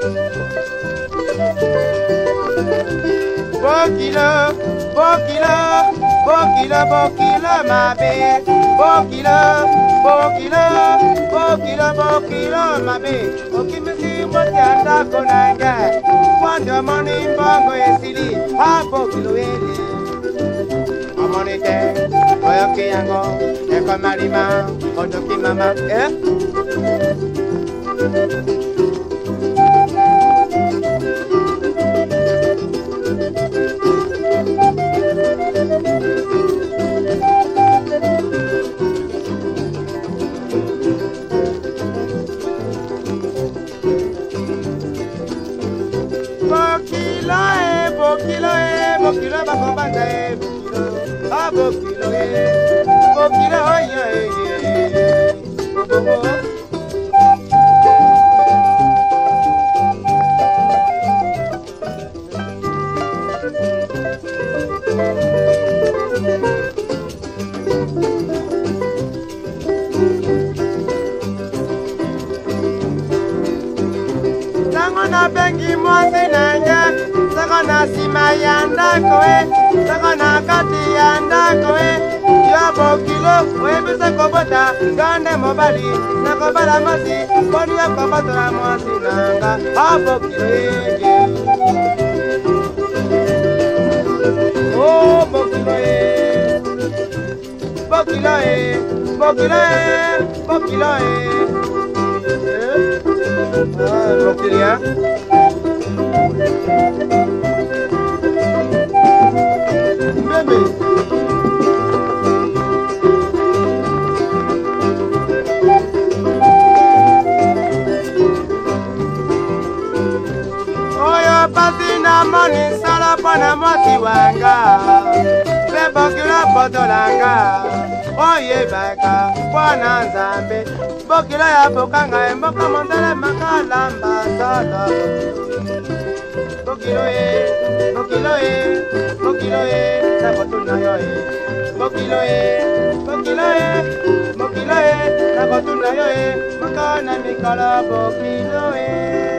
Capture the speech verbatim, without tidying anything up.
Bokilo, bokilo, bokilo, bokilo, ma bé. Bokilo, bokilo, bokilo, bokilo, ma bé. Okimisi motanda konanga. Quando moni mbongo esili, ha bokilo ele. Amonite, oyoki yango, eko marima, otoki mama, eh? Bokilo eh, bokilo eh, bokilo bakobanga eh, bokilo, ah bokilo eh, bokilo oh yeah eh, bobo. Sakona bengi mwasi nanga, sakona sima yanda koe, sakona kati yanda koe. Yo bokilo, webisa kobota, gande mobali, nakobala mwasi, boni ya kobotora mwasi nanga, ah bokilo ege. Oh bokilo e, bokilo e, bokilo e, bokilo e. Ah, bokilo ya. Bebe. Oyo pasi na moni sala pona mwasi wanga. Be bokilo potolanga. Oye baka pona nzambe. Bokilo ya bokanga emboka mondele makalamba sala. Bokilo e, bokilo e, bokilo e, nakotuna yo e. Bokilo e, bokilo e, bokilo e, nakotuna yo e. Makana mikala bokilo e.